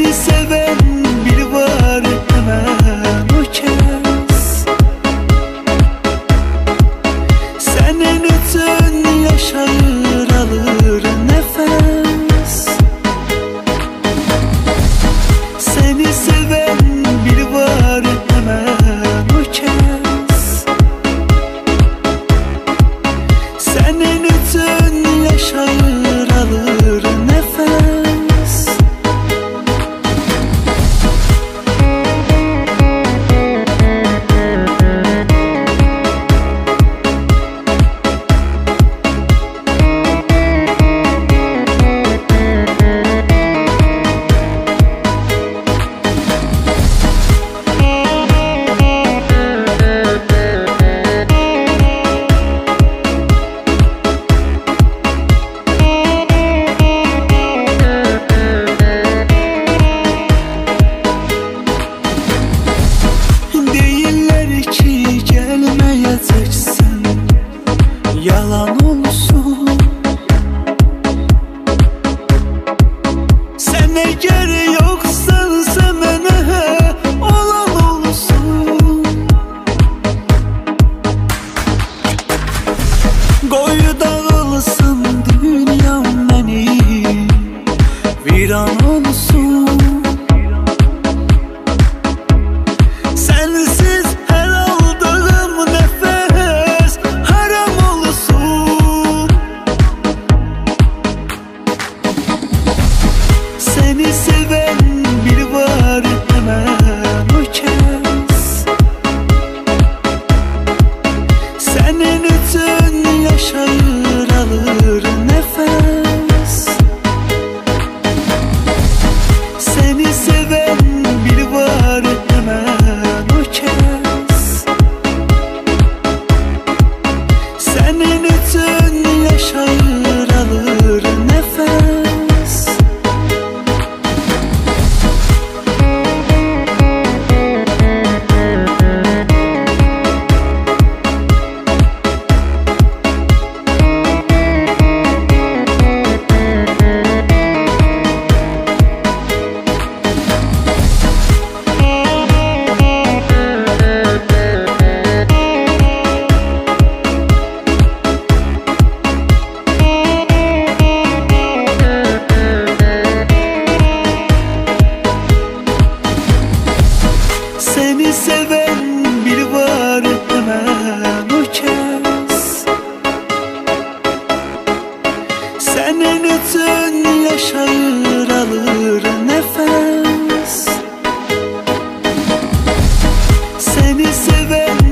Seni seven biri var hemen o kez. Senin için yaşayır alır nefes. Seni seven biri var hemen o kez. Senin için yaşayır alır nefes. Yalan olsun. Sen eğer yoksan semene olan olsun. Koy dağılsın dünyam benim, viran olsun. Sensiz her aldığım nefes haram olsun. Seni seven biri var hemen o kez. Senin için yaşayır alır nefes. Seni seven biri var hemen o kez. Senin için yaşayır alır nefes. Seni seven biri var hemen o kez. Senin için yaşayır alır nefes. Seni seven